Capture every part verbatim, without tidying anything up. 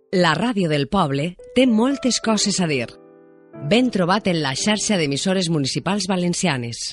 La ràdio del poble té moltes coses a dir. Ben trobat en la xarxa d'emissores municipals valencianes.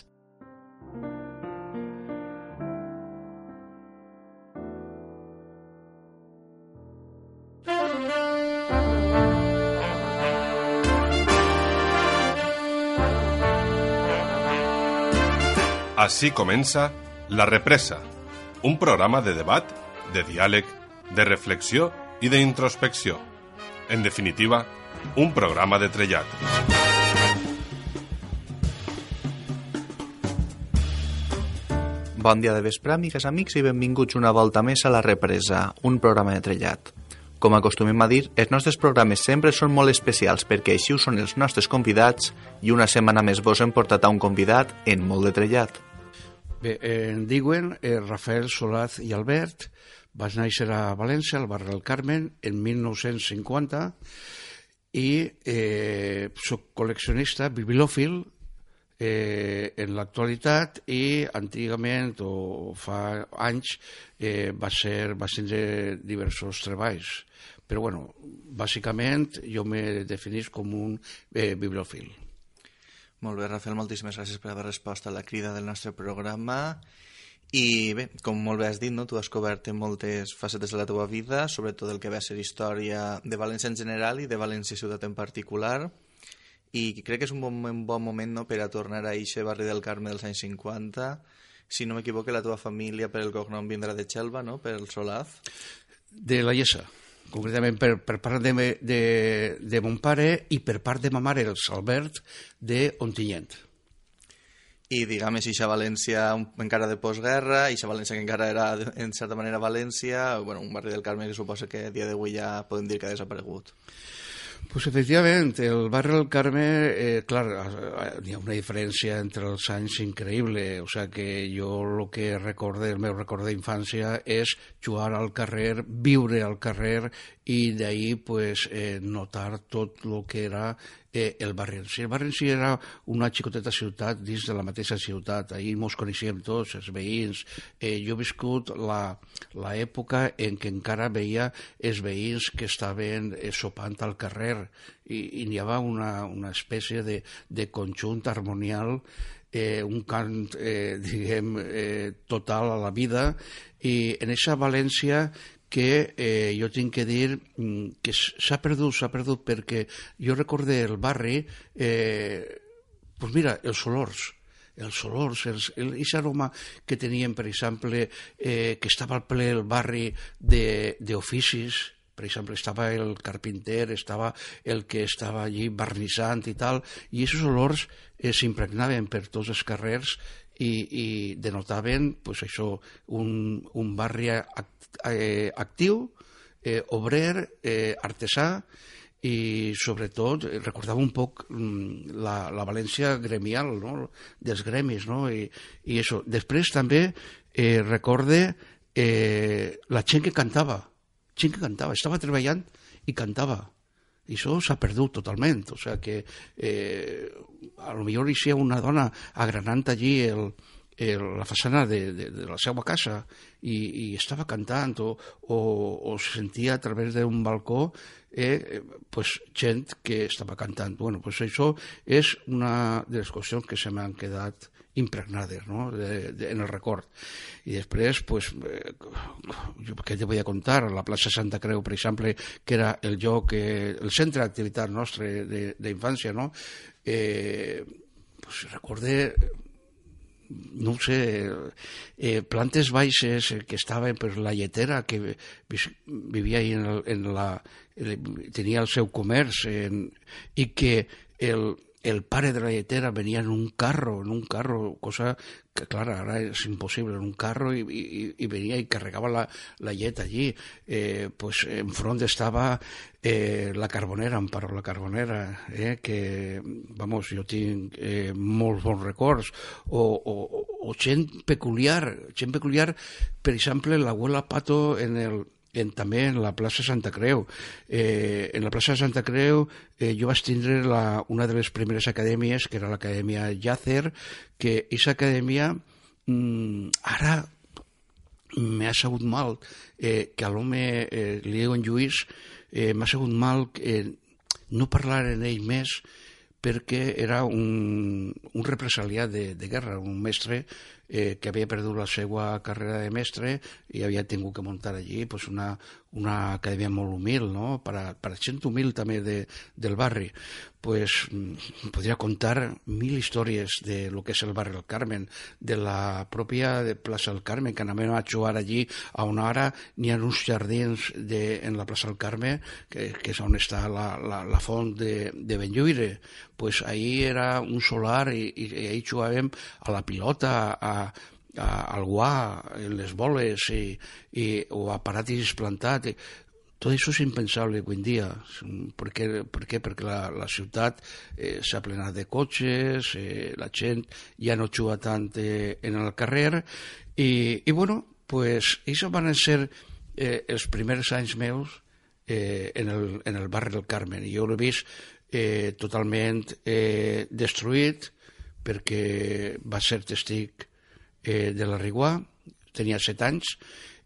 Així comença La Represa, un programa de debat, de diàleg, de reflexió i d'introspecció. En definitiva, un programa de trellat. Bon dia de vespre, amigues, amics, i benvinguts una volta més a La Represa, un programa de trellat. Com acostumem a dir, els nostres programes sempre són molt especials perquè així ho són els nostres convidats i una setmana més vos hem portat a un convidat en molt de trellat. Bé, em diuen eh, Rafael Solaz i Albert. Vaig néixer a València, al barri del Carmen, en mil nou-cents cinquanta i eh, soc col·leccionista, bibliòfil eh, en l'actualitat i antigament o fa anys eh, va ser, va tindre diversos treballs. Però, bueno, bàsicament jo me definís com un eh, bibliòfil. Molt bé, Rafael, moltíssimes gràcies per haver respost a la crida del nostre programa. I bé, com molt bé has dit, no? Tu has cobert en moltes facetes de la teva vida, sobretot el que va ser història de València en general i de València ciutat en particular. I crec que és un bon, un bon moment, no?, per a tornar a eixe barri del Carme dels anys cinquanta. Si no m'equivoco, la teva família per el cognom vindrà de Xelva, no?, per el Solaz. De la Iessa. Concretament per, per part de, de, de mon pare i per part de ma mare, el Salbert, d'Ontinyent. I, diguem, eixa València encara de postguerra, eixa València que encara era, en certa manera, València, bueno, un barri del Carme que suposa que a dia d'avui ja podem dir que ha desaparegut. Pues efectivament, el barri del Carme, eh, clar, hi ha una diferència entre els anys increïble, o sigui que jo el que recorde, el meu record d'infància és jugar al carrer, viure al carrer i d'ahir pues, eh, notar tot el que era eh, el barri en si. El barri en si era una xicoteta ciutat dins de la mateixa ciutat, ahir mos coneixíem tots, els veïns. Eh, jo he viscut l'època en què encara veia els veïns que estaven eh, sopant al carrer i, i n'hi havia una, una espècie de, de conjunt harmonial, eh, un cant, eh, diguem, eh, total a la vida, i en aquesta València que eh, jo tinc que dir que s'ha perdut, s'ha perdut perquè jo recorde el barri, eh, pues mira, els olors, els olors, aquest aroma que teníem, per exemple, eh, que estava al ple el barri d'oficis, per exemple, estava el carpinter, estava el que estava allí barnissant i tal, i aquests olors eh, s'impregnaven per tots els carrers i, i denotaven pues, això, un, un barri eh, actiu, eh, obrer, eh, artesà i sobretot recordava un poc la, la València gremial, no?, dels gremis, no? I, i això. Després també eh, recorde eh, la gent que cantava, gent que cantava, estava treballant i cantava. I això s'ha perdut totalment. O sigui que eh, a lo millor hi ha una dona agranant allí el, el, la façana de, de, de la seva casa i, i estava cantant o, o, o se sentia a través d'un balcó eh, pues, gent que estava cantant. Bueno, pues això és una de les qüestions que se m'han quedat impregnades, no?, de, de, en el record. I després, pues, eh, què te voy a contar? La plaça Santa Creu, per exemple, que era el lloc, eh, el centre d'activitat nostre d'infància, no? Eh, pues, recorde, no ho sé, eh, plantes baixes que estaven per la lletera, que vivia ahí en, el, en la... tenia el seu comerç en, i que el el pare de la lletera venia en un carro, en un carro, cosa que, clar, ara és impossible, en un carro i, i, i venia i carregava la, la llet allí. Eh, pues, enfront estava eh, la Carbonera, Amparo la Carbonera, eh, que, vamos, jo tinc eh, molts bons records, o, o, o gent peculiar, gent peculiar, per exemple, l'abuela Pato en el En, també en la plaça Santa Creu. Eh, en la plaça Santa Creu eh, jo vaig tindre la, una de les primeres acadèmies, que era l'acadèmia Llàcer, que aquesta acadèmia mmm, ara m'ha sabut mal, eh, que a l'home eh, li diuen Lluís, eh, m'ha sigut mal eh, no parlar en ell més, perquè era un, un represaliat de, de guerra, un mestre eh, que havia perdut la seva carrera de mestre i havia tingut que muntar allí pues, una, una acadèmia molt humil, no? per, a, per a gent humil també de, del barri. Pues, podria contar mil històries de lo que és el barri del Carmen, de la pròpia de plaça del Carmen, que anem a jugar allí a on ara n'hi ha uns jardins de, en la plaça del Carmen, que, que és on està la, la, la font de, de Benlluire. Pues ahí era un solar i, i, i ahí jugàvem a la pilota, a, a, al guà, en les boles i, i, o a paratis plantat. Tot això és impensable avui en dia. Per què? Per què? Perquè la, la ciutat eh, s'ha plenat de cotxes, eh, la gent ja no juga tant eh, en el carrer i, i bueno, pues, això van ser eh, els primers anys meus eh, en, el, en el barri del Carmen. Jo l'he vist eh, totalment eh, destruït perquè va ser testic eh, de la Riguà, tenia set anys,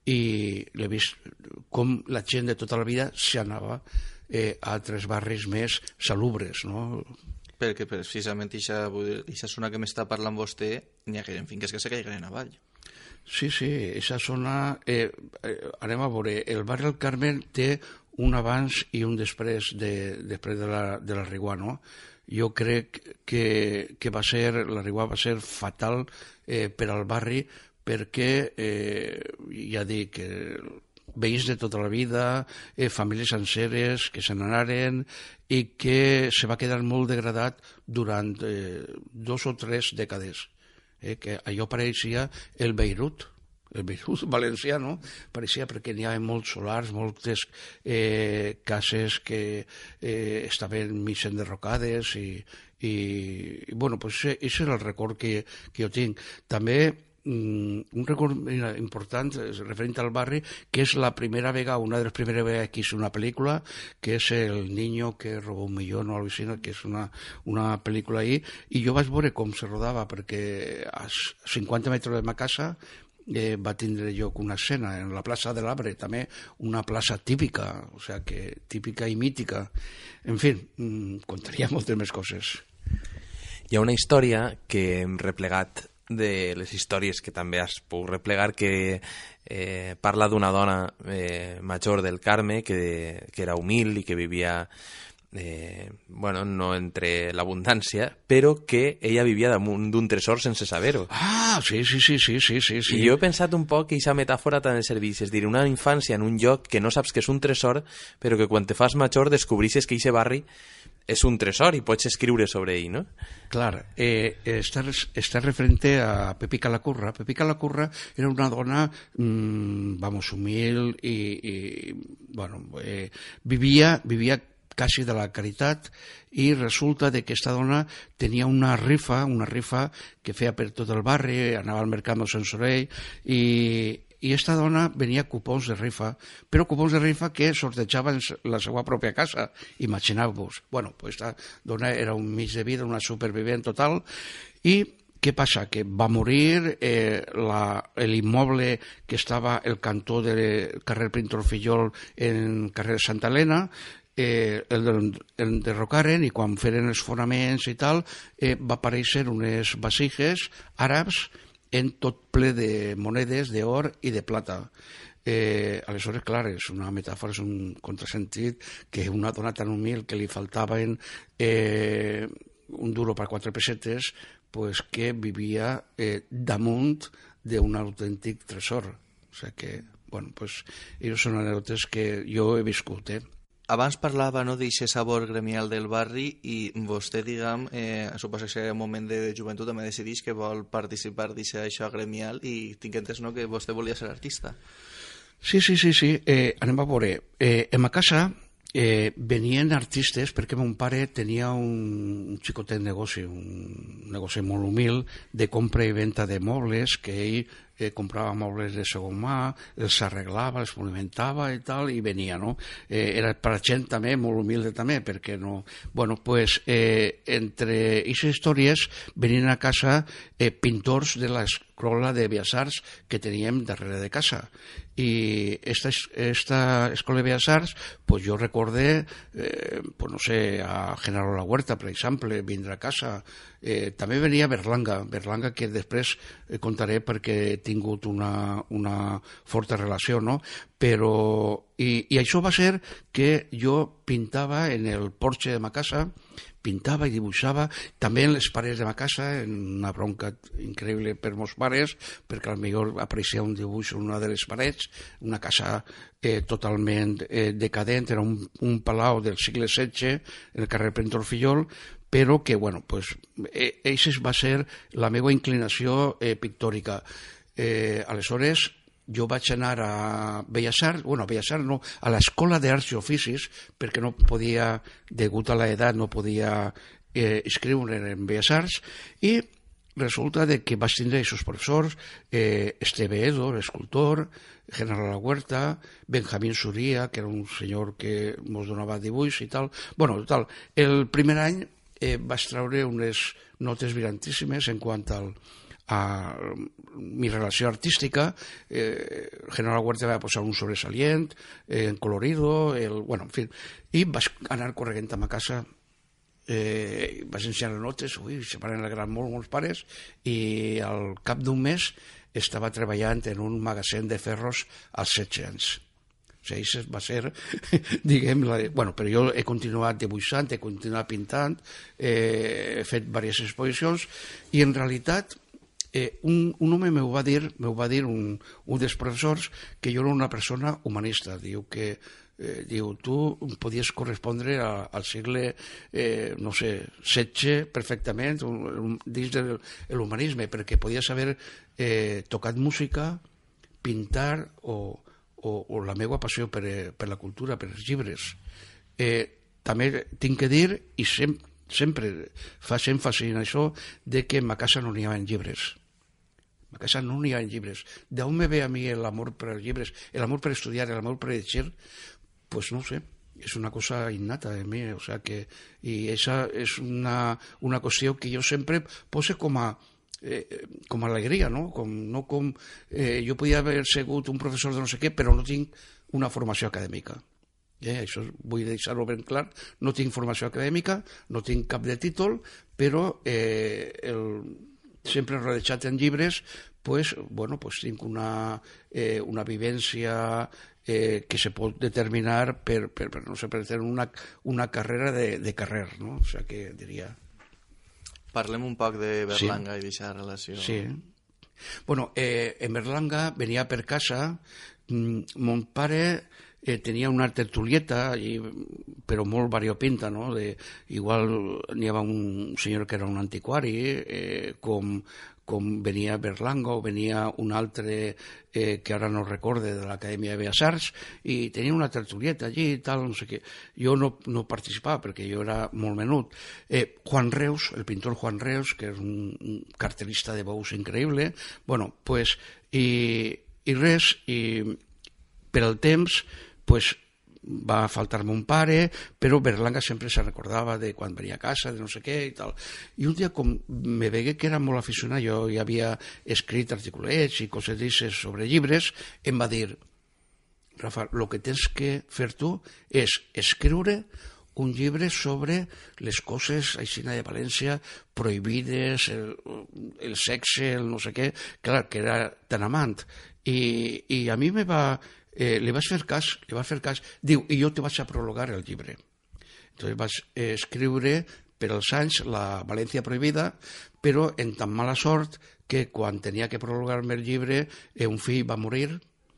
i l'he vist com la gent de tota la vida s'anava eh, a altres barris més salubres, no? Perquè precisament aquesta zona que m'està parlant vostè n'hi ha finques que se caiguen avall. Sí, sí, aquesta zona eh, eh, anem a veure, el barri del Carmen té un abans i un després de, després de la, de la Riguà, no? Jo crec que, que va ser, la Riguà va ser fatal eh, per al barri perquè, eh, ja dic, eh, veïns de tota la vida, eh, famílies senceres que se n'anaren i que se va quedar molt degradat durant eh, dos o tres dècades. Eh, que allò pareixia el Beirut, el Beirut valencià, no? Pareixia perquè n'hi havia molts solars, moltes eh, cases que eh, estaven mig enderrocades i, i, i bueno, pues, això és el record que, que jo tinc. També un record important referent al barri, que és la primera vegada, una de les primeres vegades que hice una pel·lícula, que és El niño que robó un millón o algo així, que és una, una pel·lícula ahí, i jo vaig veure com se rodava, perquè a cinquanta metres de ma casa eh, va tindre lloc una escena en la plaça de l'Arbre, també una plaça típica, o sea que típica i mítica. En fi, contaria moltes més coses. Hi ha una història que hem replegat de les històries que també has pogut replegar, que eh, parla d'una dona eh, major del Carme que, que era humil i que vivia eh, bueno, no entre l'abundància, però que ella vivia damunt d'un tresor sense saber-ho. Ah, sí, sí, sí, sí, sí, sí, sí. I jo he pensat un poc que aquesta metàfora també serveix, és dir, una infància en un lloc que no saps que és un tresor, però que quan te fas major descobrisses que aquest barri és un tresor i pots escriure sobre ell, no? Clar, eh, està, està referente a Pepi Calacurra. Pepi Calacurra era una dona, mmm, vamos, humil i, i bueno, eh, vivia, vivia quasi de la caritat i resulta de que aquesta dona tenia una rifa, una rifa que feia per tot el barri, anava al mercat del Sant Sorell i i aquesta dona venia cupons de rifa, però cupons de rifa que sortejaven la seva pròpia casa, imagineu-vos. Bueno, pues esta dona era un mig de vida, una supervivent total, i què passa? Que va morir, eh, l'immoble que estava al cantó del carrer Pintor Fillol en carrer Santa Helena, eh, el, el derrocaren i quan feren els fonaments i tal, eh, va aparèixer unes vasijes àrabs en tot ple de monedes d'or i de plata. Eh, aleshores, clar, és una metàfora, és un contrasentit que una dona tan humil que li faltaven eh, un duro per quatre pessetes, pues, que vivia eh, damunt d'un autèntic tresor. O sigui que, bueno, pues, això són anècdotes que jo he viscut, eh? Abans parlava, no, d'aquest sabor gremial del barri i vostè, diguem, eh, suposo que serà un moment de joventut, també decideix que vol participar d'això gremial i tinc entès, no, que vostè volia ser artista. Sí, sí, sí, sí. Eh, anem a veure. Eh, en ma casa eh, venien artistes perquè mon pare tenia un, un xicotet negoci, un negoci molt humil de compra i venda de mobles que ell eh, comprava mobles de segon mà, els arreglava, els monumentava i tal, i venia, no? Eh, era per a gent també, molt humilde també, perquè no... Bueno, pues, eh, entre aquestes històries venien a casa eh, pintors de l'escola de Belles Arts que teníem darrere de casa. I esta, esta escola de Belles Arts, pues jo recordé, eh, pues no sé, a Genaro La Huerta, per exemple, vindre a casa. Eh, també venia Berlanga, Berlanga que després eh, contaré perquè he tingut una, una forta relació, no? Però, i, i això va ser que jo pintava en el porxe de ma casa, pintava i dibuixava, també en les parets de ma casa, en una bronca increïble per meus pares, perquè potser apareixia un dibuix en una de les parets, una casa eh, totalment eh, decadent, era un, un palau del segle setze, en el carrer Pentor Fillol, però que, bueno, pues, eh, eixa va ser la meva inclinació eh, pictòrica. Eh, aleshores, jo vaig anar a Belles Arts, bueno, a Belles Arts no, a l'Escola d'Arts i Oficis, perquè no podia, degut a l'edat, no podia eh, escriure en Belles Arts, i resulta de que vaig tindre aquests professors, eh, Esteve Edo, l'escultor, Genaro La Huerta, Benjamín Suria, que era un senyor que ens donava dibuix i tal. Bueno, total, el primer any eh, vaig treure unes notes brillantíssimes en quant al a mi relació artística. eh, Genaro La Huerta va posar un sobresalient eh, en colorido, el, bueno, en fi, i vaig anar corregent a ma casa, eh, vaig ensenyar notes, ui, se van alegrar molt molts pares, i al cap d'un mes estava treballant en un magasin de ferros als setze anys. O sigui, això va ser, diguem, la, bueno, però jo he continuat dibuixant, he continuat pintant, eh, he fet diverses exposicions, i en realitat Eh, un, un home m'ho va dir, m'ho va dir un, un dels professors, que jo era una persona humanista. Diu que eh, diu, tu podies correspondre a, al segle, eh, no sé, setze perfectament, un, un, dins de l'humanisme, perquè podies haver eh, tocat música, pintar o, o, o la meva passió per, per la cultura, per els llibres. Eh, també tinc que dir, i sempre, sempre fa èmfasi en això, de que en ma casa no n'hi havia llibres. En ma casa no n'hi havia llibres. D'on me ve a mi l'amor per als llibres, l'amor per estudiar, l'amor per llegir? Pues no sé, és una cosa innata en mi, o sea que, i esa és una, una qüestió que jo sempre pose com a Eh, com a alegria, no? Com, no com, eh, jo podia haver sigut un professor de no sé què, però no tinc una formació acadèmica. Eh, això vull deixar-ho ben clar, no tinc formació acadèmica, no tinc cap de títol, però eh, el, sempre rodejat en llibres, pues, bueno, pues tinc una, eh, una vivència eh, que se pot determinar per, per, per, no sé, per tenir una, una carrera de, de carrer, no? O sigui que diria... Parlem un poc de Berlanga sí. I d'aquesta relació. Sí. Bueno, eh, en Berlanga venia per casa, mm, mon pare eh, tenia una tertulieta, i, però molt variopinta, no? De, igual n'hi havia un senyor que era un antiquari, eh, com, com venia Berlanga, o venia un altre eh, que ara no recorde, de l'Acadèmia de Belles Arts, i tenia una tertulieta allí i tal, no sé què. Jo no, no participava perquè jo era molt menut. Eh, Juan Reus, el pintor Juan Reus, que és un, un cartelista de bous increïble, bueno, pues, i, i res, i per al temps, pues, va faltar-me un pare, però Berlanga sempre se recordava de quan venia a casa, de no sé què i tal. I un dia, com me vegué que era molt aficionat, jo ja havia escrit articulets i coses d'aixes sobre llibres, em va dir, Rafa, el que tens que fer tu és escriure un llibre sobre les coses aixina de València prohibides, el, el sexe, el no sé què, clar, que era tan amant. I, i a mi me va... Eh, li vaig fer cas, li vaig fer cas, diu, i jo te vaig a prologar el llibre. Entonces vaig eh, escriure per als anys la València prohibida, però en tan mala sort que quan tenia que prologar-me el llibre eh, un fill va morir,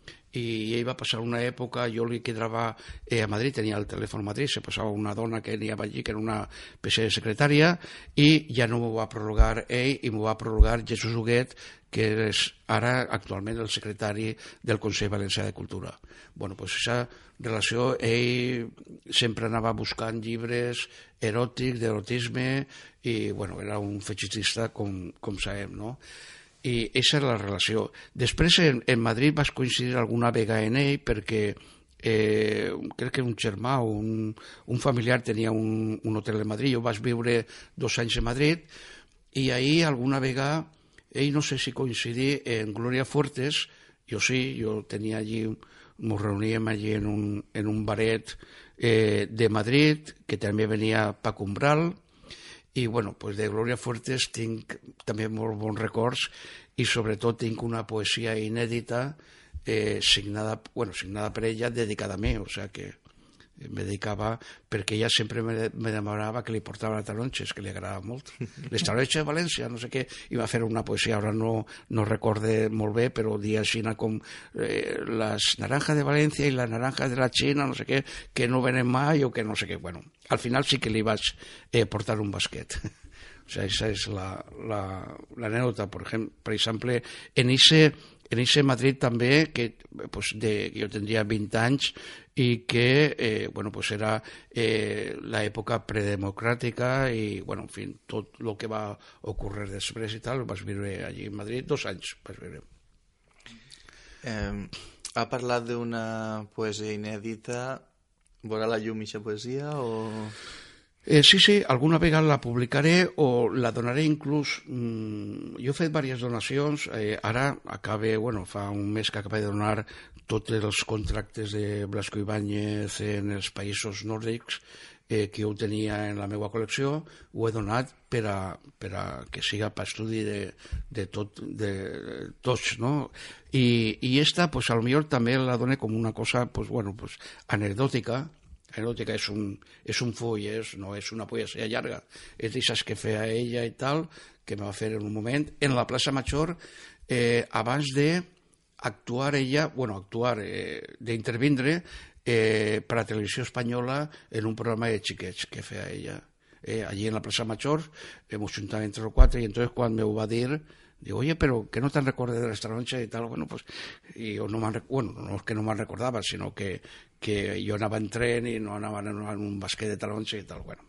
i ell va passar una època, jo li quedava eh, a Madrid, tenia el telèfon a Madrid, se passava una dona que anava allí, que era una espècie de secretària, i ja no m'ho va prologar ell, i m'ho va prologar Jesús Huguet, que és ara actualment el secretari del Consell Valencià de Cultura. Bueno, doncs aquesta relació, ell sempre anava buscant llibres eròtics, d'erotisme, i bueno, era un fetxitista, com, com sabem, no? i aquesta és la relació. Després en, en Madrid vas coincidir alguna vegada en ell perquè eh, crec que un germà o un, un familiar tenia un, un hotel de Madrid, jo vaig viure dos anys a Madrid i ahir alguna vegada ell no sé si coincidí en Gloria Fuertes, jo sí, jo tenia allí, ens reuníem allí en un, en un baret eh, de Madrid, que també venia Paco Umbral, i bueno, pues de Gloria Fuertes tinc també molt bons records i sobretot tinc una poesia inèdita eh, signada, bueno, signada per ella, dedicada a mi, o sea que me dedicava, perquè ella sempre me, me demanava que li portava les taronges, que li agradava molt. Les taronges de València, no sé què, i va fer una poesia, ara no, no recorde molt bé, però dia així com eh, les naranjas de València i les naranjas de la Xina, no sé què, que no venen mai o que no sé què. Bueno, al final sí que li vaig eh, portar un basquet. O sea, esa es la, la, la anécdota, por ejemplo, per exemple, en ese en ese Madrid també, que pues, de, jo tindria vint anys i que eh, bueno, pues era eh, l'època predemocràtica i, bueno, en fi, tot el que va ocórrer després i tal, vas viure allí a Madrid dos anys. Vas viure. Eh, ha parlat d'una poesia inèdita. Veurà la llum aquesta poesia o...? Eh, sí, sí, alguna vegada la publicaré o la donaré inclús... Mmm, jo he fet diverses donacions, eh, ara acabe, bueno, fa un mes que acabo de donar tots els contractes de Blasco Ibáñez en els països nòrdics eh, que jo tenia en la meva col·lecció, ho he donat per a, per a que siga per estudi de, de, tot, de, de tots, no? I, i esta, pues, a lo millor també la doné com una cosa, pues, bueno, pues, anecdòtica, anecdòtica, és un, és un full, és, no és una poesia llarga, és d'aixes que feia ella i tal, que me va fer en un moment, en la plaça Major, eh, abans d'actuar ella, bueno, actuar, eh, d'intervindre eh, per a Televisió Espanyola en un programa de xiquets que feia ella. Eh, allí en la plaça Major, hem juntat entre els quatre, i entonces quan me ho va dir, digo, oye, pero que no te'n recordes de les taronges i tal, bueno, pues, i jo no me'n bueno, no és que no me'n recordava, sinó que, que jo anava en tren i no anava en un basquet de taronges i tal, bueno.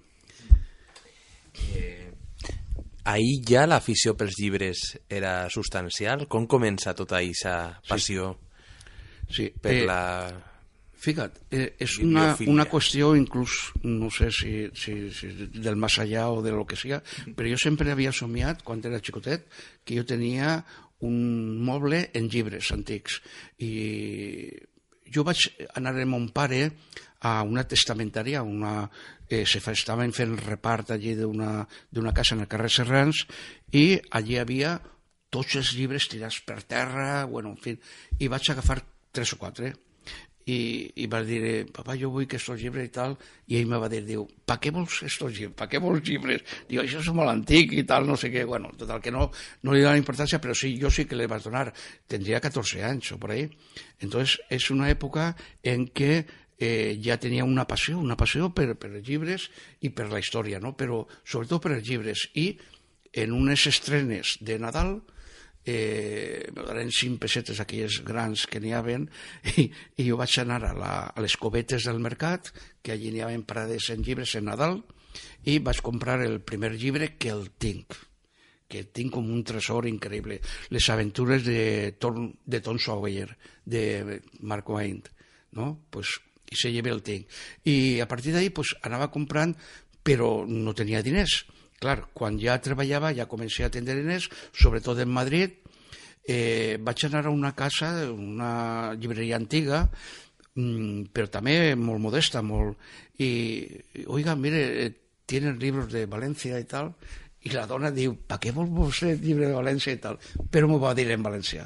Eh, ahir ja l'afició pels llibres era substancial? Com comença tota aquesta passió sí. Sí, per eh, la... Fija't, eh, és una, una qüestió inclús, no sé si, si, si del más allá o de lo que sea, però jo sempre havia somiat, quan era xicotet, que jo tenia un moble en llibres antics. I jo vaig anar amb mon pare a una testamentària, una, eh, se fa, estaven fent repart allí d'una casa en el carrer Serrans, i allí hi havia tots els llibres tirats per terra, bueno, en fi, i vaig agafar tres o quatre, i, i va dir, papà, jo vull que estos llibres i tal, i ell me va dir, diu, pa què vols estos llibres? Pa què vols llibres? Diu, això és molt antic i tal, no sé què, bueno, total que no, no li dona importància, però sí, jo sí que le vaig donar, tendría catorce anys o por ahí. Entonces, és una època en què eh, ja tenia una passió, una passió per, per els llibres i per la història, no? Però sobretot per els llibres, i en unes estrenes de Nadal, eh, me donaven cinc pessetes aquelles grans que n'hi havien, i, i jo vaig anar a, la, a les covetes del mercat, que allí n'hi havia parades en llibres en Nadal, i vaig comprar el primer llibre, que el tinc, que tinc com un tresor increïble, Les aventures de Tom, de Tom Sawyer, de Mark Twain, no? Pues, i ese llibre el tinc. I a partir d'ahí pues, anava comprant, però no tenia diners. Clar, quan ja treballava, ja comencé a tenir diners, sobretot en Madrid, eh, vaig anar a una casa, una llibreria antiga, mmm, però també molt modesta, molt... I, oiga, mire, tienen libros de València i tal, i la dona diu, pa què vol vostè llibre de València i tal? Però m'ho va dir en valencià.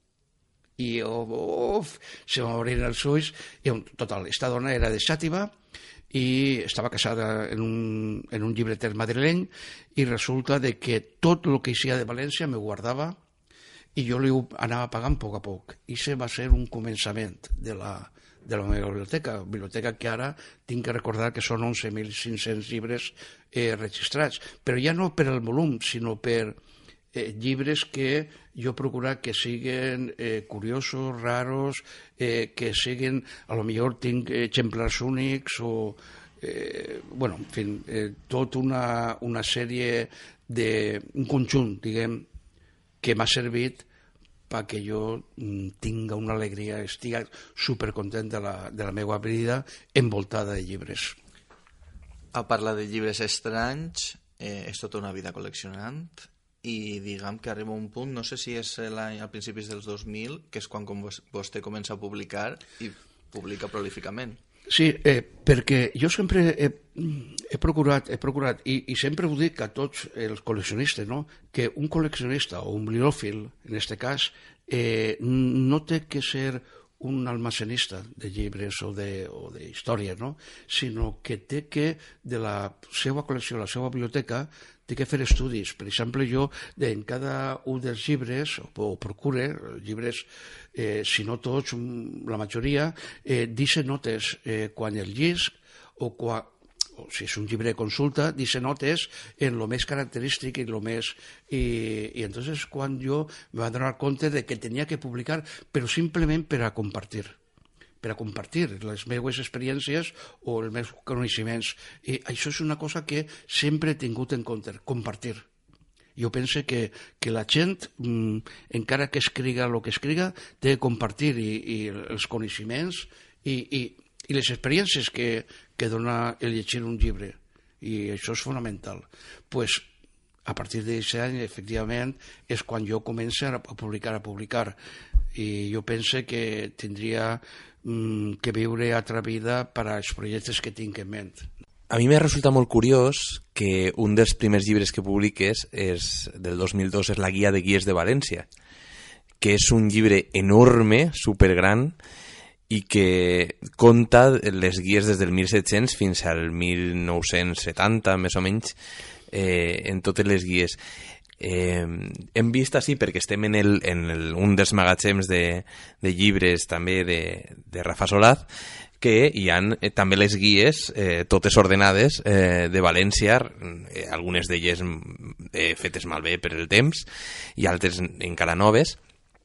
I oh, uf, se m'obrien els ulls, i total, esta dona era de Xàtiva, i estava casada en un, en un llibreter madrileny, i resulta de que tot el que eixia de València me guardava i jo li anava pagant a poc a poc. I això va ser un començament de la, de la meva biblioteca, biblioteca que ara tinc que recordar que són onze mil cinc-cents llibres eh, registrats, però ja no per el volum, sinó per eh, llibres que jo procurar que siguin eh, curiosos, raros, eh, que siguin, a lo millor tinc exemplars únics o, eh, bueno, en fi, eh, tot una, una sèrie de, un conjunt, diguem, que m'ha servit perquè jo tinga una alegria, estigui supercontent de la, de la meva vida envoltada de llibres. A parlar de llibres estranys, eh, és tota una vida col·leccionant i diguem que arriba un punt, no sé si és l'any a principis dels dos mil, que és quan vos, vostè comença a publicar i publica prolíficament. Sí, eh, perquè jo sempre he, he procurat, he procurat i, i sempre ho dic a tots els col·leccionistes, no? Que un col·leccionista o un bibliòfil, en aquest cas, eh, no té que ser un almacenista de llibres o de, o de històries, no? Sinó que té que, de la seva col·lecció, la seva biblioteca, té que fer estudis. Per exemple, jo en cada un dels llibres, o, o procure, llibres, eh, si no tots, la majoria, eh, deixa notes eh, quan el llisc o quan, o si és un llibre de consulta, dice notes en lo més característic i lo més... I, i entonces quan jo me va donar compte de que tenia que publicar, però simplement per a compartir per a compartir les meves experiències o els meus coneixements. I això és una cosa que sempre he tingut en compte, compartir. Jo penso que, que la gent, mmm, encara que escriga el que escriga, té que compartir i, i els coneixements i, i, i les experiències que, que dona el llegir un llibre. I això és fonamental. Pues, a partir d'aquest any, efectivament, és quan jo començo a publicar, a publicar. I jo penso que tindria mmm, que viure altra vida per als projectes que tinc en ment. A mi m'ha resultat molt curiós que un dels primers llibres que publiques és, del dos mil dos, és la Guia de Guies de València, que és un llibre enorme, supergran, i que conta les guies des del mil set-cents fins al mil nou-cents setanta, més o menys, eh, en totes les guies. Eh, hem vist així, perquè estem en, el, en el, un dels magatzems de, de llibres també de, de Rafa Solaz, que hi ha eh, també les guies, eh, totes ordenades, eh, de València, eh, algunes d'elles eh, fetes malbé per el temps i altres encara noves.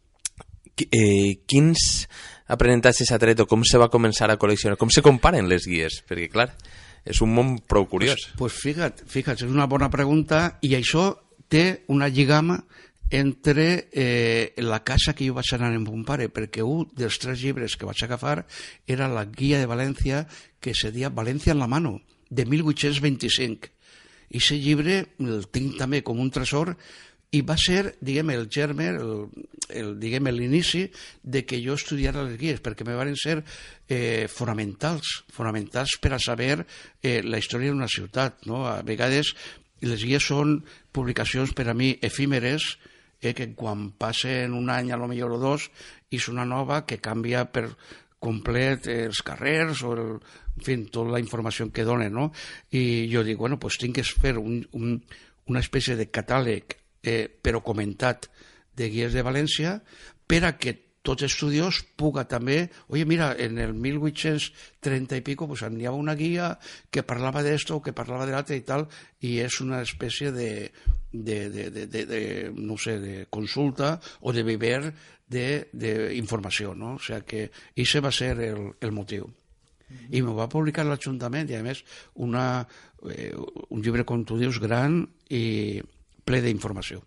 Eh, quins aprenentatges ha tret o com se va començar a col·leccionar? Com se comparen les guies? Perquè, clar, és un món prou curiós. Pues, pues fija't, fija't, és una bona pregunta i això té una lligama entre eh, la casa que jo vaig anar amb mon pare, perquè un dels tres llibres que vaig agafar era la Guia de València, que se deia València en la mano, de mil vuit-cents vint-i-cinc. I aquest llibre el tinc també com un tresor i va ser, diguem, el germe, el, el, diguem, l'inici de que jo estudiara les guies, perquè me van ser eh, fonamentals, fonamentals per a saber eh, la història d'una ciutat, no? A vegades les guies són publicacions per a mi efímeres, eh, que quan passen un any, a lo millor o dos, és una nova que canvia per complet els carrers o el, en fi, tota la informació que donen, no? I jo dic, bueno, pues tinc que fer un, un, una espècie de catàleg eh, però comentat de guies de València per a que tots els estudiós puga també, oye, mira, en el mil vuit-cents trenta i pico pues n'hi havia una guia que parlava d'esto o que parlava de l'altre i tal, i és una espècie de, de, de, de, de, de no sé, de consulta o de viver d'informació, no? O sigui que això va ser el, el motiu. Mm-hmm. I m'ho va publicar l'Ajuntament i a més una, eh, un llibre, com tu dius, gran i ple d'informació.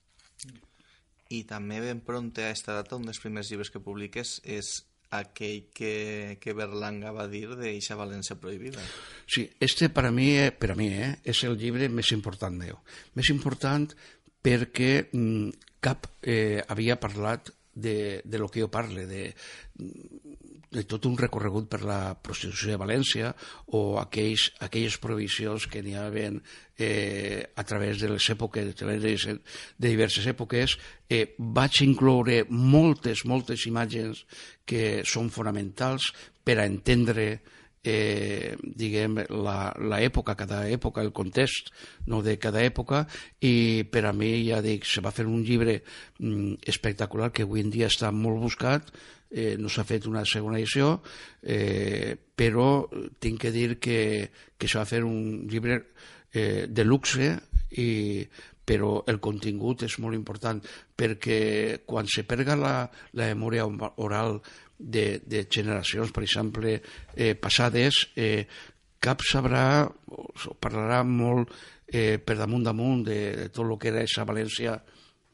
I també ben pronte a aquesta data un dels primers llibres que publiques és aquell que, que Berlanga va dir d'Eixa València prohibida. Sí, este per a mi, per a mi eh, és el llibre més important meu. Més important perquè mm, cap eh, havia parlat de, de lo que jo parle, de, de tot un recorregut per la prostitució de València o aquells, aquelles prohibicions que n'hi havia eh, a través de les èpoques, a través de, de diverses èpoques. Eh, vaig incloure moltes, moltes imatges que són fonamentals per a entendre eh, diguem, l'època, cada època, el context, no, de cada època, i per a mi, ja dic, se va fer un llibre mm, espectacular que avui en dia està molt buscat. Eh, no s'ha fet una segona edició, eh, però tinc que dir que, que se va fer un llibre eh, de luxe, i, però el contingut és molt important, perquè quan se perga la, la memòria oral de, de generacions, per exemple, eh, passades, eh, cap sabrà o parlarà molt eh, per damunt damunt de, de tot el que era aquesta València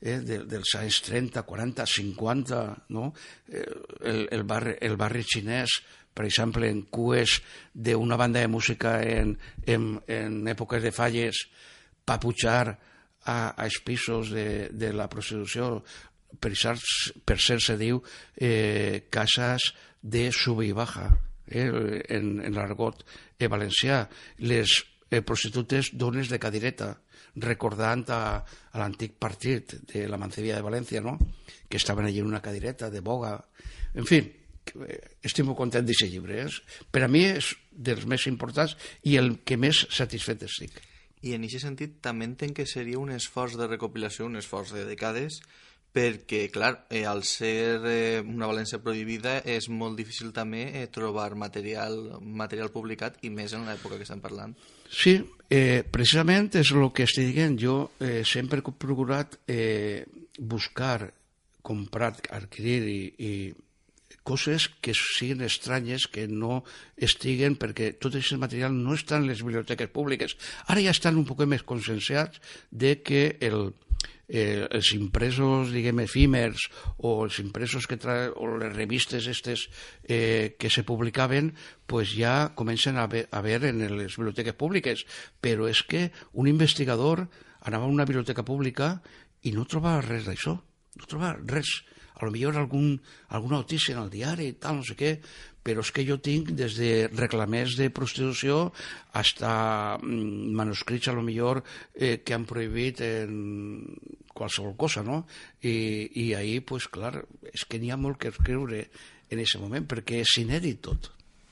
eh, de, dels anys trenta, quaranta, cinquanta, no? Eh, el, el, barri, el barri xinès, per exemple, en cues d'una banda de música en, en, en èpoques de falles, pa pujar a, als pisos de, de la prostitució, per, per cert se diu eh, cases de sube i baja, eh, en, en l'argot eh, valencià. Les eh, prostitutes dones de cadireta, recordant a, a l'antic partit de la Mancebia de València, no? Que estaven allí en una cadireta de boga. En fi, estic molt content d'aquest llibre. Eh? Per a mi és dels més importants i el que més satisfet estic. I en aquest sentit també entenc que seria un esforç de recopilació, un esforç de dècades, perquè, clar, eh, al ser eh, una València prohibida és molt difícil també eh, trobar material, material publicat, i més en l'època que estem parlant. Sí, eh, precisament és el que estic dient. Jo eh, sempre he procurat eh, buscar, comprar, adquirir i, i coses que siguin estranyes, que no estiguen, perquè tot aquest material no està en les biblioteques públiques. Ara ja estan un poc més conscienciats de que el, eh, els impresos, diguem, efímers, o els impresos que tra... o les revistes estes eh, que se publicaven, pues ja comencen a haver, a haver en les biblioteques públiques. Però és que un investigador anava a una biblioteca pública i no trobava res d'això, no trobava res. A lo millor algun, alguna notícia en el diari i tal, no sé què, però és que jo tinc des de reclamers de prostitució fins a mm, manuscrits a lo millor eh, que han prohibit en qualsevol cosa, no? I, i ahí, pues clar, és que n'hi ha molt que escriure en aquest moment, perquè és inèdit tot.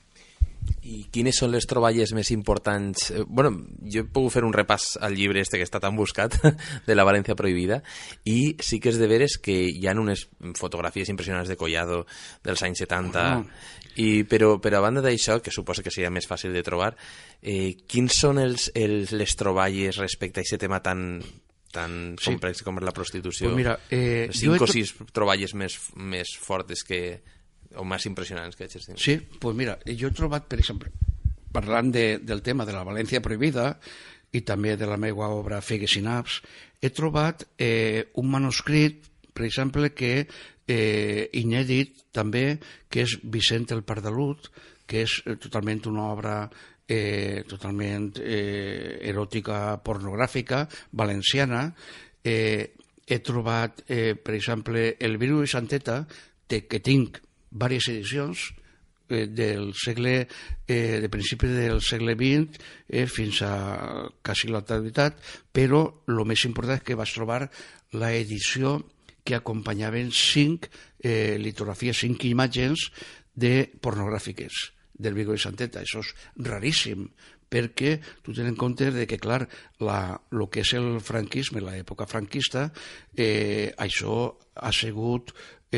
I quines són les troballes més importants? Eh, bueno, jo he pogut fer un repàs al llibre este que està tan buscat, de la València prohibida, i sí que és de veres que hi ha unes fotografies impressionants de Collado dels anys setanta, oh. I, però, però a banda d'això, que suposo que seria més fàcil de trobar, eh, quins són els, els, les troballes respecte a aquest tema tan, tan sí. complex com és la prostitució? Pues mira, eh, les cinc o sis troballes més, més fortes que... o més impressionants que hagis tingut. Sí, doncs pues mira, jo he trobat, per exemple, parlant de, del tema de la València prohibida i també de la meva obra Figues i naps, he trobat eh, un manuscrit, per exemple, que eh, inèdit també, que és Vicent el Pardalut, que és eh, totalment una obra eh, totalment eh, eròtica, pornogràfica, valenciana. Eh, he trobat, eh, per exemple, El Virus de Santeta, de, que tinc diverses edicions eh, del segle, eh, de principi del segle vint eh, fins a quasi l'actualitat, però el més important és que vaig trobar l'edició que acompanyaven cinc eh, litografies, cinc imatges de pornogràfiques del Vigo de Santeta. Això és raríssim, perquè tu tens en compte de que, clar, el que és el franquisme, l'època franquista, eh, això ha sigut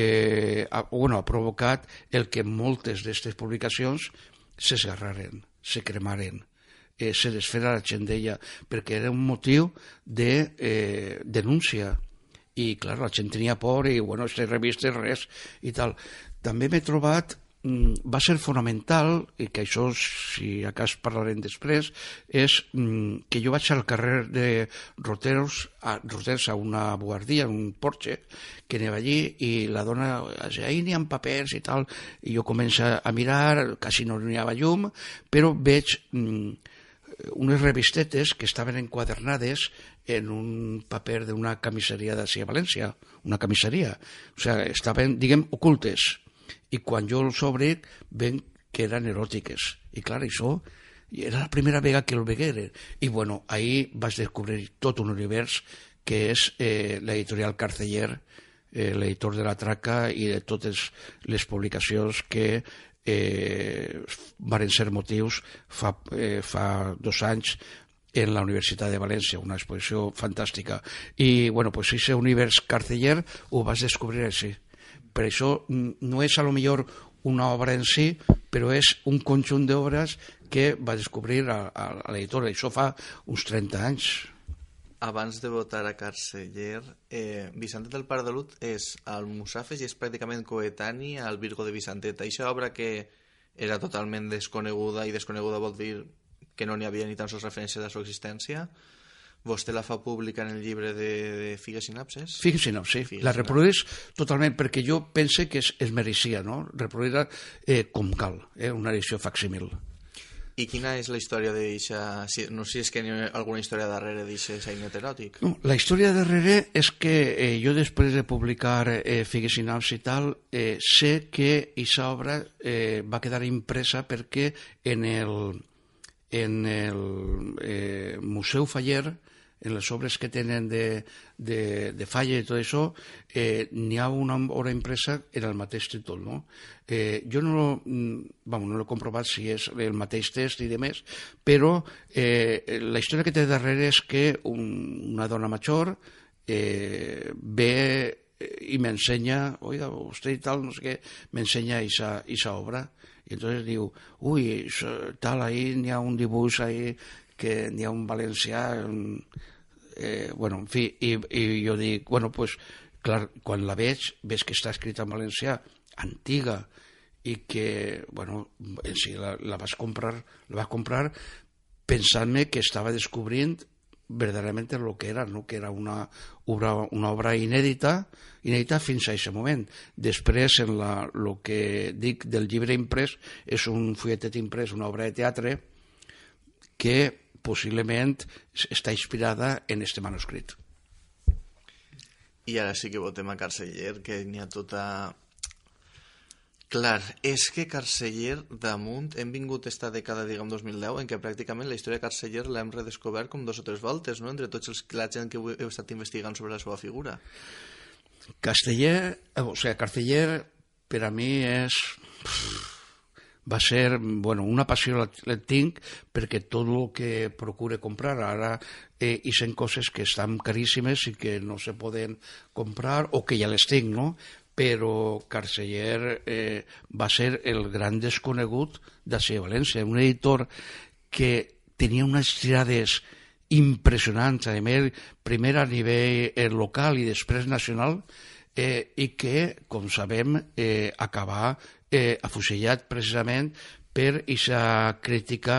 Eh, ha, bueno, ha provocat el que moltes d'aquestes publicacions s'esgarraren, se cremaren, eh, se desfera la gent d'ella, perquè era un motiu de eh, denúncia. I, clar, la gent tenia por i, bueno, aquestes revistes, res, i tal. També m'he trobat, mm, va ser fonamental, i que això, si a cas parlarem després, és mm, que jo vaig al carrer de Roteros, a, Roteros a una buhardia, un Porsche, que anava allí, i la dona, ahí n'hi ha papers i tal, i jo començo a mirar, quasi no n'hi havia llum, però veig mm, unes revistetes que estaven enquadernades en un paper d'una comissaria d'ací a València, una comissaria, o sigui, estaven, diguem, ocultes, i quan jo els obric ven que eren eròtiques, i clar, això era la primera vegada que el vegueren, i bueno, ahí vaig descobrir tot un univers que és eh, l'editorial Carceller, eh, l'editor de la Traca i de totes les publicacions que eh, van ser motius fa, eh, fa dos anys en la Universitat de València, una exposició fantàstica. I, bueno, pues ese univers Carceller ho vas descobrir així. Per això no és a lo millor una obra en si, però és un conjunt d'obres que va descobrir a, a, a l'editora. Això fa uns trenta anys. Abans de votar a Carceller, eh, Vicentet del Pardalut és al Musafes i és pràcticament coetani al Virgo de Vicenteta. Aquesta obra que era totalment desconeguda, i desconeguda vol dir que no n'hi havia ni tan sols referència de la seva existència, vostè la fa pública en el llibre de, de Figues i Napses? Figues i Napses, sí. La reprodueix totalment, perquè jo pense que es, es mereixia, no? Reproduir-la eh, com cal, eh? Una edició facsímil. I quina és la història d'eixa... Si, no sé si és que hi ha alguna història darrere d'eixe sainet eròtic. No, la història darrere és que eh, jo després de publicar eh, Figues i Naps i tal, eh, sé que aquesta obra eh, va quedar impresa perquè en el, en el eh, Museu Faller, en les obres que tenen de, de, de Falla i tot això, eh, n'hi ha una obra impresa en el mateix títol, no? Eh, jo no, vamos, no l'he comprovat si és el mateix text i demés, però eh, la història que té darrere és que un, una dona major eh, ve i m'ensenya, oiga, vostè i tal, no sé què, m'ensenya aquesta obra. I entonces diu, ui, tal, ahí n'hi ha un dibuix ahí que n'hi ha un valencià... Eh, bueno, en fi, i, i jo dic, bueno, pues, clar, quan la veig, veig que està escrita en valencià, antiga, i que, bueno, en si la, la vas comprar, la vas comprar pensant-me que estava descobrint verdaderament el que era, no? Que era una obra, una obra inèdita, inèdita fins a aquest moment. Després, en la, el que dic del llibre imprès, és un fulletet imprès, una obra de teatre, que possiblement està inspirada en este manuscrit. I ara sí que votem a Carceller, que n'hi ha tota... Clar, és que Carceller, damunt, hem vingut esta dècada, diguem, dos mil deu, en què pràcticament la història de Carceller l'hem redescobert com dos o tres voltes, no?, entre tots els, la gent que heu estat investigant sobre la seva figura. Casteller, o sigui, Carceller, per a mi és... va ser, bueno, una passió la tinc perquè tot el que procure comprar ara eh, hi són coses que estan caríssimes i que no se poden comprar o que ja les tinc, no? Però Carceller eh, va ser el gran desconegut d'ací a València, un editor que tenia unes tirades impressionants, a més, primer a nivell eh, local i després nacional, eh, i que, com sabem, eh, acabà Eh, afusellat precisament per aquesta crítica,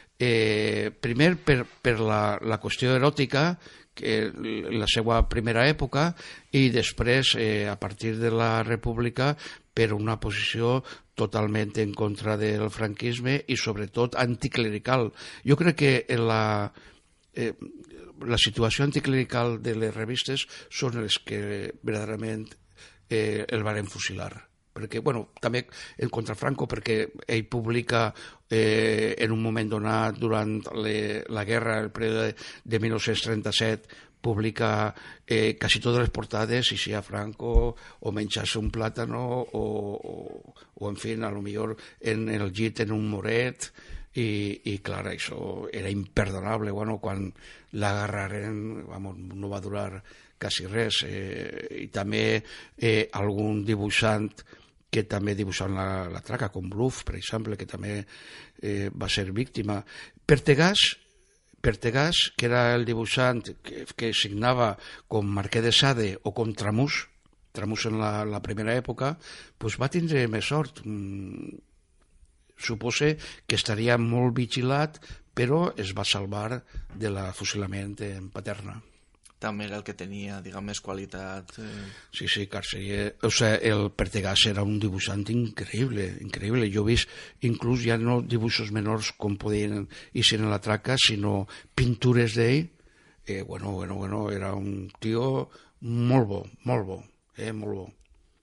eh, primer per, per la, la qüestió eròtica, que la seva primera època, i després, eh, a partir de la República, per una posició totalment en contra del franquisme i sobretot anticlerical. Jo crec que la, eh, la situació anticlerical de les revistes són les que verdaderament eh, el varen fusilar. Perquè, bueno, també en contra Franco, perquè ell publica eh, en un moment donat, durant le, la guerra, el període de mil nou-cents trenta-set, publica eh, quasi totes les portades, si sigui a Franco, o menjar-se un plàtano, o, o, o en fi, a lo millor en el llit en un moret, i, i clar, això era imperdonable. Bueno, quan l'agarraren, vamos, no va durar quasi res, eh, i també eh, algun dibuixant que també dibuixant la, la traca, com Bluff, per exemple, que també eh, va ser víctima. Pertegàs, Pertegàs, que era el dibuixant que, que signava com Marquès de Sade o com Tramús, Tramús en la, la primera època, pues va tindre més sort. Mm, supose que estaria molt vigilat, però es va salvar de l'afusilament en Paterna. També era el que tenia, diguem, més qualitat. Eh... Sí, sí, Carceller, o sea, el Pertegàs era un dibuixant increïble, increïble. Jo he vist inclús ja no dibuixos menors com podien ir en la traca, sinó pintures d'ell. Eh, bueno, bueno, bueno, era un tio molt bo, molt bo, eh, molt bo.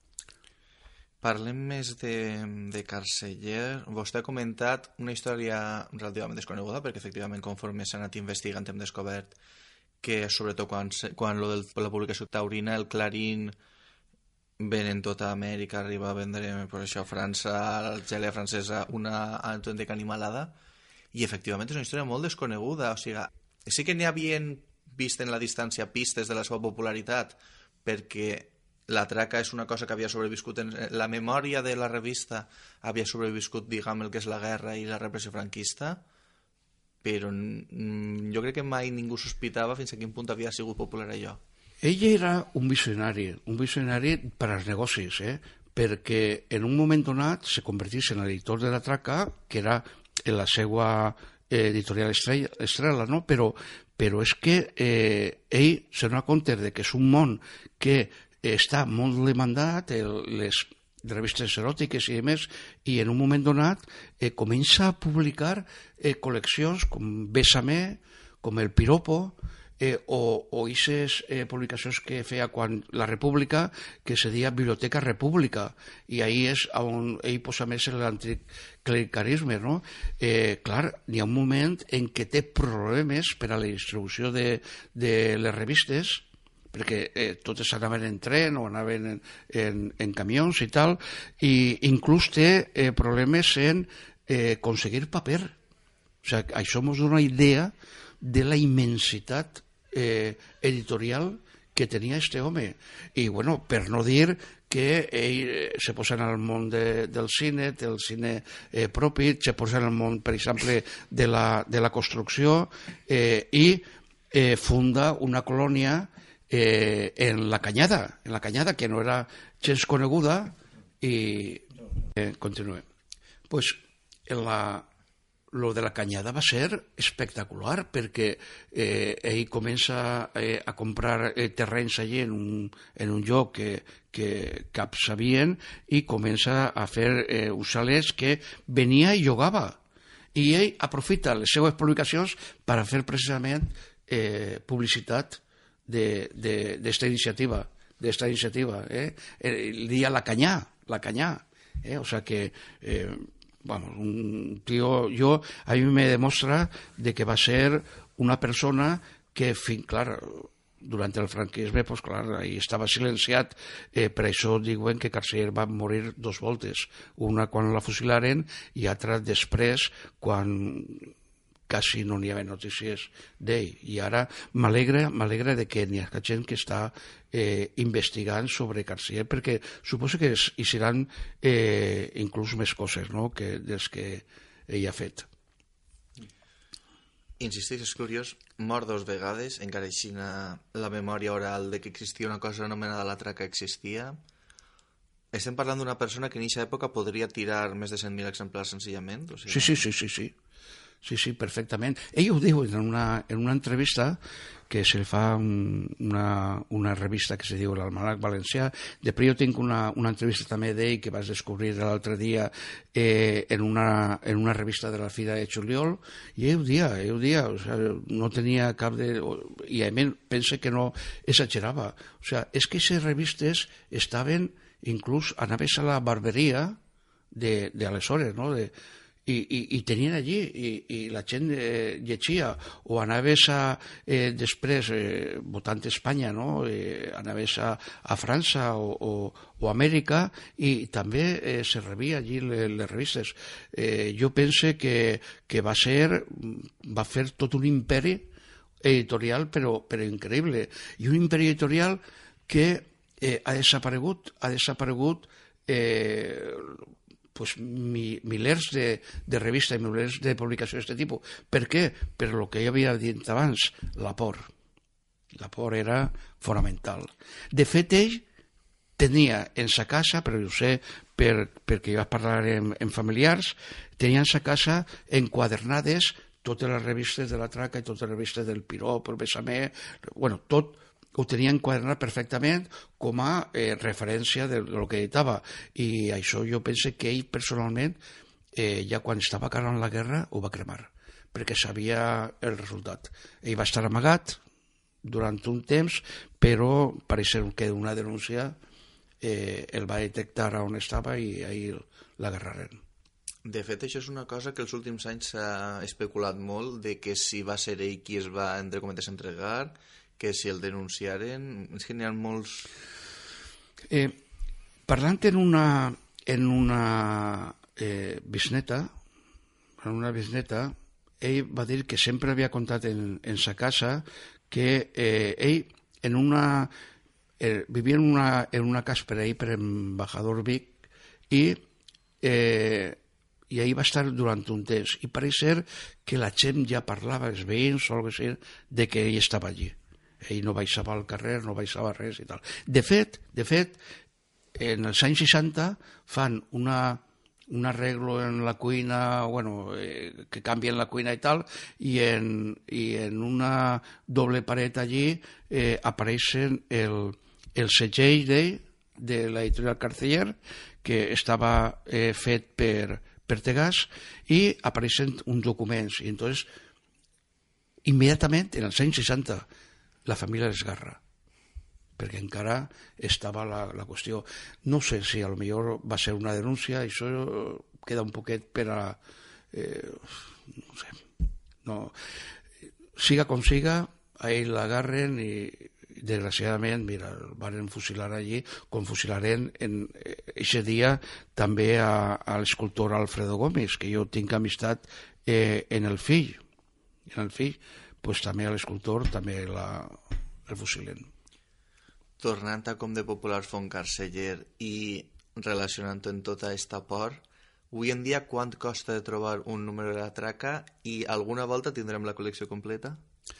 Parlem més de, de Carceller. Vostè ha comentat una història relativament desconeguda, perquè efectivament conforme s'ha anat investigant hem descobert que sobretot quan, quan lo de la publicació taurina, el Clarín ven en tota Amèrica, arriba a vendre per això a França, a l'Algèria francesa, una autèntica animalada, i efectivament és una història molt desconeguda. O sigui, sí que n'hi havien vist en la distància pistes de la seva popularitat, perquè la traca és una cosa que havia sobreviscut en la memòria de la revista, havia sobreviscut, diguem, el que és la guerra i la repressió franquista, però jo crec que mai ningú sospitava fins a quin punt havia sigut popular allò. Ell era un visionari, un visionari per als negocis, eh? Perquè en un moment donat se convertís en l'editor de la traca, que era en la seva editorial Estrella, no? Però, però és que eh, ell se n'ha compte de que és un món que està molt demandat, el, les revistes eròtiques i demés, i en un moment donat eh, comença a publicar eh, col·leccions com Bésame, com El Piropo, eh, o, o aquestes eh, publicacions que feia quan la República, que se deia Biblioteca República, i ahí és on ell posa més l'anticlericalisme, no? Eh, clar, n'hi ha un moment en què té problemes per a la distribució de, de les revistes, perquè eh, totes anaven en tren o anaven en, en, en camions i tal, i inclús té eh, problemes en eh, aconseguir paper. O sigui, això ens dona una idea de la immensitat eh, editorial que tenia este home. I, bueno, per no dir que ell se posa en el món de, del cine, del cine eh, propi, se posa en el món, per exemple, de la, de la construcció, eh, i eh, funda una colònia Eh, en la Canyada, en la Canyada, que no era gens coneguda, i eh, continuem. Pues en la, lo de la Canyada va ser espectacular, perquè eh, ell comença eh, a comprar eh, terrenys allí en un, en un lloc que, que cap sabien, i comença a fer eh, uns salets que venia i jugava, i ell aprofita les seues publicacions per a fer precisament eh, publicitat d'esta iniciativa, d'esta iniciativa, eh? El dia La Canyà, La Canyà, eh? O sea que, eh, vamos, un tío, yo, a mí me demuestra de que va a ser una persona que, fin, clar, durant el franquisme, pues clar, ahí estava silenciat, eh, per això diuen que Carceller va morir dos voltes, una quan la fusilaren i altra després, quan quasi no n'hi havia notícies d'ell. I ara m'alegra m'alegra de que n'hi ha gent que està eh, investigant sobre Carceller, perquè suposo que hi seran eh, inclús més coses, no?, que des que ell ha fet. Insisteix, és curiós, mor dos vegades, encara així la memòria oral de que existia una cosa anomenada la traca existia. Estem parlant d'una persona que en aquesta època podria tirar més de cent mil exemplars senzillament? O sigui... Sí, sí, sí, sí, sí. Sí, sí, perfectament. Ell ho diu en una, en una entrevista que se li fa un, una, una revista que se diu l'Almanac Valencià. Després jo tinc una, una entrevista també d'ell que vas descobrir l'altre dia eh, en, una, en una revista de la Fira de Juliol, i ell ho dia, ell ho dia, o sea, no tenia cap de... I a mi pensa que no exagerava. O sea, és que aquestes revistes estaven, inclús anaves a la barberia de, de aleshores, no?, de... I, i, i tenien allí i, i la gent eh, llegia, o anaves a, eh, després eh, votant a Espanya, no? eh, anaves a, a França o, o, o Amèrica, i també eh, se rebia allí les, les revistes. Eh, jo pense que, que va ser va fer tot un imperi editorial però, però increïble, i un imperi editorial que eh, ha desaparegut ha desaparegut eh, pues, mi, milers de, de revistes i milers de publicacions d'aquest tipus. Per què? Per el que jo havia dit abans, la por. La por era fonamental. De fet, ell tenia en sa casa, però ho sé per, perquè jo vaig parlar amb, amb familiars, tenia en sa casa enquadernades totes les revistes de la Traca i totes les revistes del Pirop, el Bésame, bueno, tot ho tenia enquadernat perfectament com a eh, referència del de que editava, i això jo penso que ell personalment eh, ja quan estava acabant la guerra ho va cremar, perquè sabia el resultat. Ell va estar amagat durant un temps, però pareix que una denúncia eh, el va detectar on estava i ahir l'agarraren. De fet, això és una cosa que els últims anys s'ha especulat molt, de que si va ser ell qui es va, entre cometes, entregar, que si el denunciaren... És que n'hi ha molts... Eh, parlant en una, en una eh, bisneta, en una bisneta, ell va dir que sempre havia contat en, en sa casa que eh, ell en una, eh, vivia en una, en una casa per ahí, per embajador Vic, i, eh, i ahí va estar durant un temps. I pareix ser que la gent ja parlava, els veïns o alguna cosa, de que ell estava allí. Ell no baixava al carrer, no baixava res i tal. De fet, de fet, en els anys seixanta fan una, un arreglo en la cuina, bueno, eh, que cambien la cuina y tal, y en, y en una doble pared allí eh, apareixen el, el segell de, de la editorial Carceller, que estava eh, fet per, per Tegàs, i apareixen uns documents. I entonces, immediatament, en els anys seixanta, la família Esgarra, perquè encara estava la, la qüestió. No sé si a lo millor va ser una denúncia, això queda un poquet per a... Eh, no sé. No. Siga com siga, a ell l'agarren i, desgraciadament, mira, el van fusilar allí, com fusilaren en aquest dia també a, a l'escultor Alfredo Gómez, que jo tinc amistat eh, en el fill. En el fill, pues, també a l'escultor també la, el fusilen. Tornant a com de popular fou Carceller i relacionant-ho en tota aquesta por, avui en dia quant costa de trobar un número de la traca i alguna volta tindrem la col·lecció completa?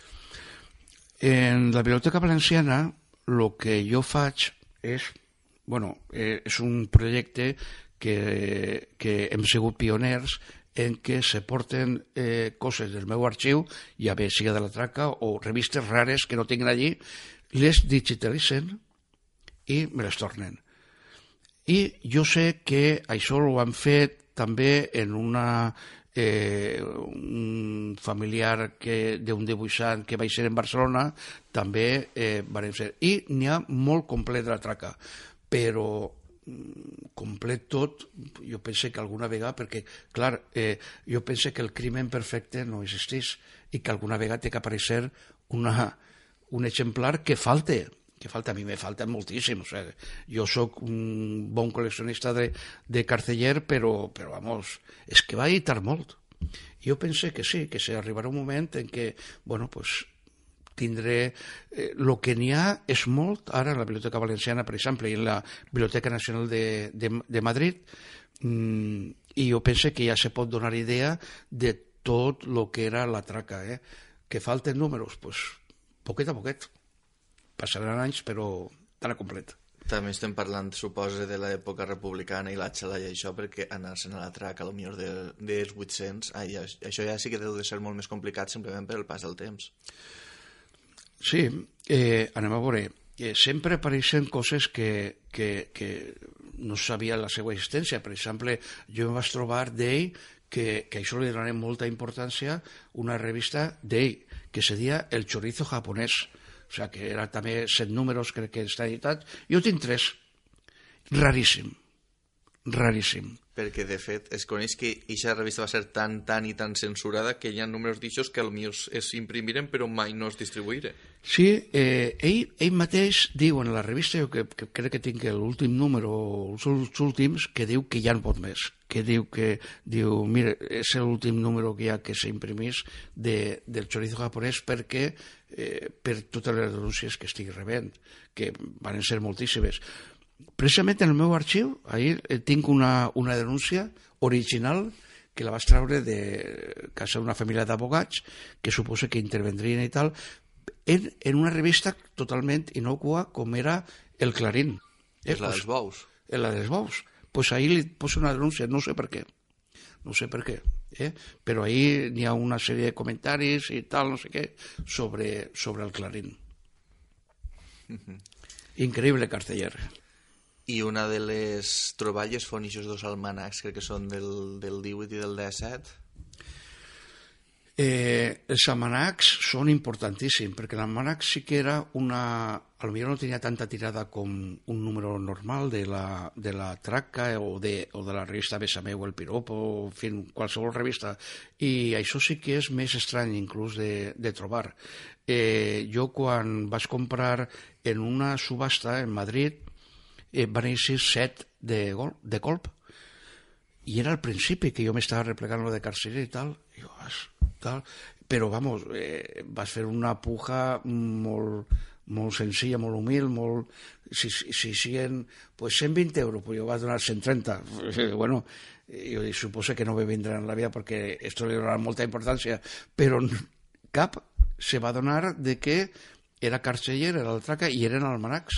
En la Biblioteca Valenciana el que jo faig és, bueno, eh, és un projecte que, que hem sigut pioners en què se porten eh, coses del meu arxiu, ja bé siga de la traca o revistes rares que no tinguin allí, les digitalitzen i me les tornen. I jo sé que això ho han fet també en una eh, un familiar que d'un dibuixant que vaig ser en Barcelona, també eh, van ser. I n'hi ha molt complet de la traca, però complet tot, jo pense que alguna vegada, perquè, clar, eh, jo pense que el crimen perfecte no existeix i que alguna vegada té que aparèixer una un exemplar que falte, que falta, a mi me falta moltíssim, o sea, jo sóc un bon col·leccionista de, de Carceller, però, però, vamos, és que va editar molt. Jo pense que sí, que se arribarà un moment en què, bueno, pues, tindré... Eh, lo que n'hi ha és molt, ara, en la Biblioteca Valenciana, per exemple, i en la Biblioteca Nacional de, de, de Madrid, mmm, i jo pense que ja se pot donar idea de tot el que era la traca, eh? Que falten números, doncs, pues, poquet a poquet. Passaran anys, però tan a complet. També estem parlant, suposa, de l'època republicana i la xala i això, perquè anar-se'n a la traca, a lo millor de, dels vuit-cents, ai, això ja sí que deu de ser molt més complicat simplement per el pas del temps. Sí, eh, anem a veure. Eh, sempre apareixen coses que, que, que no sabia la seva existència. Per exemple, jo em vaig trobar d'ell, que, que això li donarem molta importància, una revista d'ell, que se deia El Chorizo Japonés, o sea, que era també set números, crec que està editat. Jo tinc tres. Raríssim. Raríssim. Perquè, de fet, es coneix que aquesta revista va ser tan, tan i tan censurada que hi ha números d'aixòs que potser es imprimiren però mai no es distribuïren. Sí, eh, ell, ell mateix diu en la revista, jo que, que crec que tinc l'últim número, els últims, que diu que ja no pot més, que diu que, diu, mira, és l'últim número que hi ha que s'imprimís de, del Chorizo Japonès perquè, eh, per totes les denúncies que estic rebent, que van ser moltíssimes. Precisament en el meu arxiu, ahir tinc una, una denúncia original que la vaig treure de casa d'una família d'abogats que suposa que intervendrien i tal, en, en una revista totalment inocua com era El Clarín. Eh? És la dels bous. És la dels bous. Pues ahí li poso una denúncia, no sé per què. No sé per què. Eh? Però ahí n'hi ha una sèrie de comentaris i tal, no sé què, sobre, sobre El Clarín. Increïble Carceller. I una de les troballes són aquests dos almanacs, crec que són del, del divuit i del disset. Eh, els almanacs són importantíssims, perquè l'almanac sí que era una... A lo millor no tenia tanta tirada com un número normal de la, de la Traca o de, o de la revista Besameu el Piropo, en fi, qualsevol revista. I això sí que és més estrany inclús de, de trobar. Eh, jo quan vaig comprar en una subhasta en Madrid eh, van eixir set de, gol, de colp, i era al principi que jo m'estava replegant lo de Carceller i tal, i jo, tal, però vamos, eh, vas fer una puja molt, molt senzilla, molt humil, molt, si, si, si siguen pues cent vint euros, pues jo vaig donar cent trenta. Bueno, jo suposo que no me vindrà en la vida perquè esto li donarà molta importància, però cap se va donar de que era Carceller, era la Traca i eren almanacs,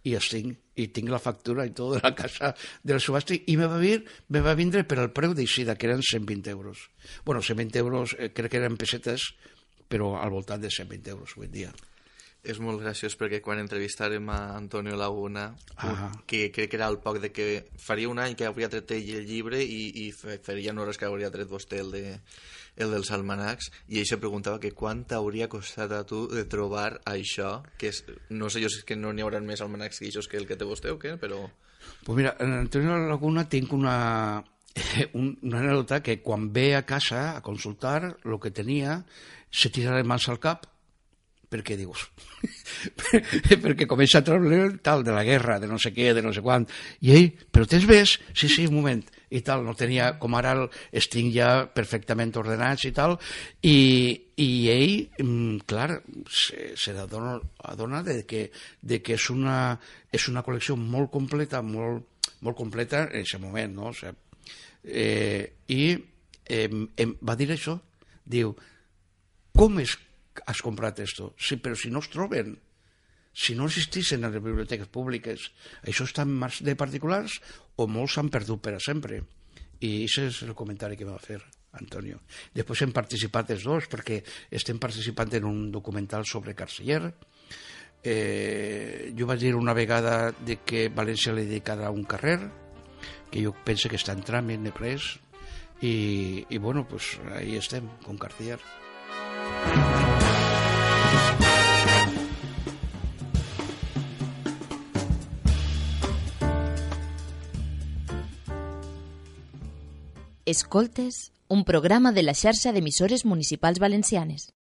i els tinc, i tinc la factura i tot de la casa del subhasta, i me va, vir, me va vindre per al preu d'eixida, que eren cent vint euros. Bueno, cent vint euros eh, crec que eren pessetes, però al voltant de cent vint euros avui dia. És molt graciós perquè quan entrevistàrem a Antonio Laguna, ah. que crec que era el poc de que faria un any que hauria tret ell el llibre i, i farien hores que hauria tret vostè el, de, el dels almanacs, i ell se preguntava que quant t'hauria costat a tu de trobar això, que és, no sé jo si és que no n'hi haurà més almanacs que això que el que té vostè o què, però... Pues mira, en Antonio Laguna tinc una, una anècdota que quan ve a casa a consultar el que tenia se tira les mans al cap perquè dius perquè comença a treure tal de la guerra, de no sé què, de no sé quant, i ell, però tens més? Sí, sí, un moment, i tal, no tenia, com ara els tinc ja perfectament ordenats i tal, i, i ell, clar, se, se adona, adona de que, de que és, una, és una col·lecció molt completa, molt, molt completa en aquest moment, no? O sigui, eh, i eh, em va dir això, diu, com és has comprat esto? Sí, però si no es troben, si no existissin a les biblioteques públiques, això està en mans de particulars o molts s'han perdut per a sempre. I aquest és el comentari que va fer Antonio. Després hem participat els dos perquè estem participant en un documental sobre Carceller. Eh, jo vaig dir una vegada de que València li dedicarà un carrer, que jo penso que està en tràmit de pres, i, i bueno, pues ahí estem, con Carceller. Escoltes, un programa de la xarxa d'emissores municipals valencianes.